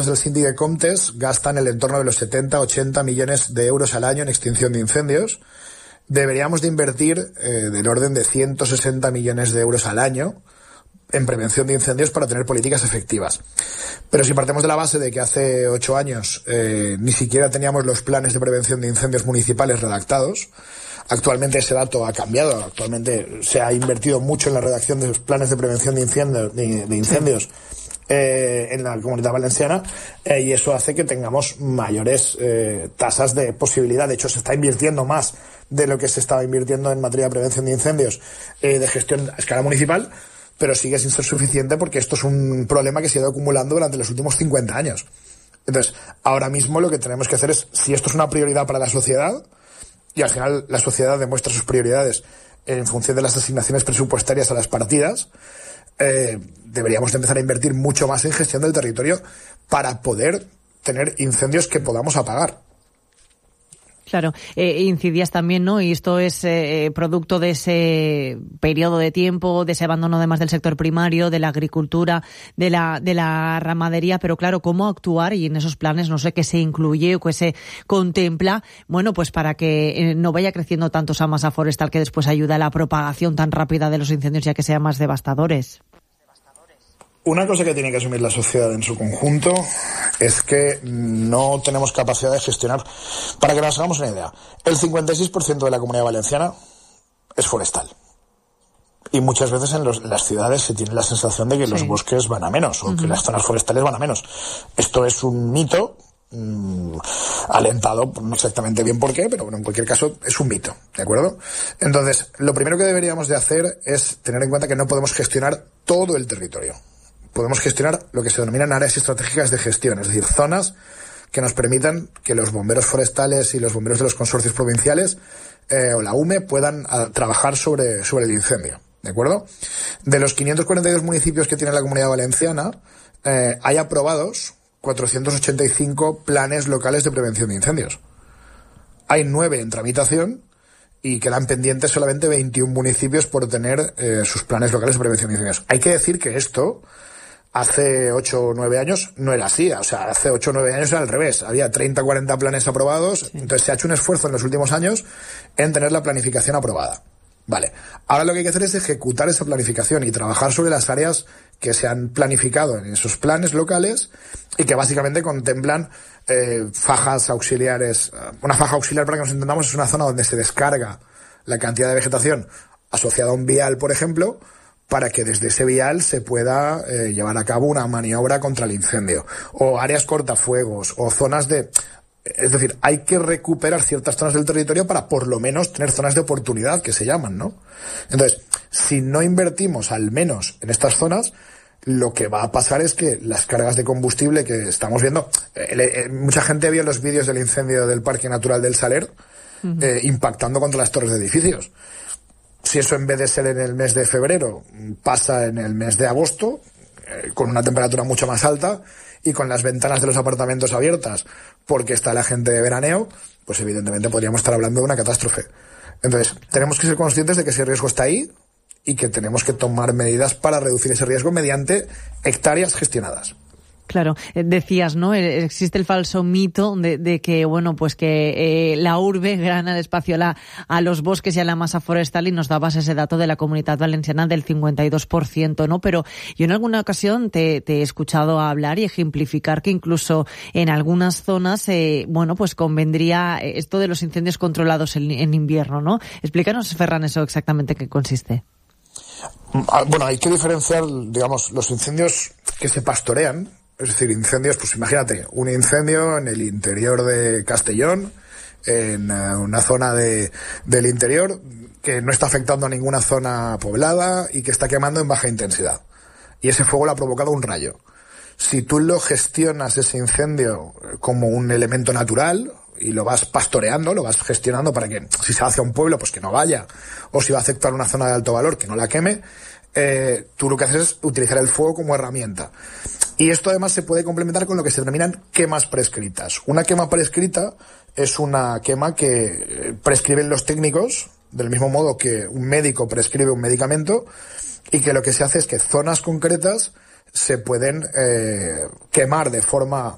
del Síndic de Comptes gastan el entorno de los 70-80 millones de euros al año en extinción de incendios. Deberíamos de invertir del orden de 160 millones de euros al año en prevención de incendios para tener políticas efectivas. Pero si partimos de la base de que hace 8 años ni siquiera teníamos los planes de prevención de incendios municipales redactados, actualmente ese dato ha cambiado. Actualmente se ha invertido mucho en la redacción de los planes de prevención de incendios en la Comunidad Valenciana, y eso hace que tengamos mayores tasas de posibilidad. De hecho, se está invirtiendo más de lo que se estaba invirtiendo en materia de prevención de incendios de gestión a escala municipal, pero sigue sin ser suficiente porque esto es un problema que se ha ido acumulando durante los últimos 50 años. Entonces, ahora mismo lo que tenemos que hacer es, si esto es una prioridad para la sociedad, y al final la sociedad demuestra sus prioridades en función de las asignaciones presupuestarias a las partidas, deberíamos de empezar a invertir mucho más en gestión del territorio para poder tener incendios que podamos apagar. Claro, incidías también, ¿no? Y esto es producto de ese periodo de tiempo, de ese abandono además del sector primario, de la agricultura, de la ramadería, pero claro, ¿cómo actuar? Y en esos planes, no sé, qué se incluye o qué se contempla, bueno, pues para que no vaya creciendo tanto esa masa forestal que después ayuda a la propagación tan rápida de los incendios, ya que sean más devastadores. Una cosa que tiene que asumir la sociedad en su conjunto es que no tenemos capacidad de gestionar. Para que nos hagamos una idea, el 56% de la Comunidad Valenciana es forestal. Y muchas veces en las ciudades se tiene la sensación de que los bosques van a menos, o que las zonas forestales van a menos. Esto es un mito alentado, no exactamente bien por qué, pero bueno, en cualquier caso es un mito, ¿de acuerdo? Entonces, lo primero que deberíamos de hacer es tener en cuenta que no podemos gestionar todo el territorio. Podemos gestionar lo que se denominan áreas estratégicas de gestión, es decir, zonas que nos permitan que los bomberos forestales y los bomberos de los consorcios provinciales o la UME puedan trabajar sobre el incendio, ¿de acuerdo? De los 542 municipios que tiene la Comunidad Valenciana, hay aprobados 485 planes locales de prevención de incendios. Hay 9 en tramitación y quedan pendientes solamente 21 municipios por tener sus planes locales de prevención de incendios. Hay que decir que esto hace 8 o 9 años no era así, o sea, hace 8 o 9 años era al revés, había 30 o 40 planes aprobados, entonces se ha hecho un esfuerzo en los últimos años en tener la planificación aprobada. Vale, ahora lo que hay que hacer es ejecutar esa planificación y trabajar sobre las áreas que se han planificado en esos planes locales y que básicamente contemplan fajas auxiliares. Una faja auxiliar, para que nos entendamos, es una zona donde se descarga la cantidad de vegetación asociada a un vial, por ejemplo, para que desde ese vial se pueda llevar a cabo una maniobra contra el incendio, o áreas cortafuegos, o zonas de... Es decir, hay que recuperar ciertas zonas del territorio para por lo menos tener zonas de oportunidad, que se llaman, ¿no? Entonces, si no invertimos al menos en estas zonas, lo que va a pasar es que las cargas de combustible que estamos viendo... mucha gente vio los vídeos del incendio del Parque Natural del Saler impactando contra las torres de edificios. Si eso en vez de ser en el mes de febrero pasa en el mes de agosto, con una temperatura mucho más alta y con las ventanas de los apartamentos abiertas porque está la gente de veraneo, pues evidentemente podríamos estar hablando de una catástrofe. Entonces, tenemos que ser conscientes de que ese riesgo está ahí y que tenemos que tomar medidas para reducir ese riesgo mediante hectáreas gestionadas. Claro, decías, ¿no? Existe el falso mito de que, bueno, pues que la urbe gana el espacio a los bosques y a la masa forestal, y nos dabas ese dato de la Comunidad Valenciana del 52%, ¿no? Pero yo en alguna ocasión te he escuchado hablar y ejemplificar que incluso en algunas zonas, bueno, pues convendría esto de los incendios controlados en invierno, ¿no? Explícanos, Ferran, eso exactamente qué consiste. Bueno, hay que diferenciar, digamos, los incendios que se pastorean. Es decir, incendios, pues imagínate, un incendio en el interior de Castellón, en una zona del interior que no está afectando a ninguna zona poblada y que está quemando en baja intensidad. Y ese fuego lo ha provocado un rayo. Si tú lo gestionas, ese incendio, como un elemento natural y lo vas pastoreando, lo vas gestionando para que, si se va hacia un pueblo, pues que no vaya, o si va a afectar una zona de alto valor, que no la queme, tú lo que haces es utilizar el fuego como herramienta. Y esto además se puede complementar con lo que se denominan quemas prescritas. Una quema prescrita es una quema que prescriben los técnicos, del mismo modo que un médico prescribe un medicamento, y que lo que se hace es que zonas concretas se pueden quemar de forma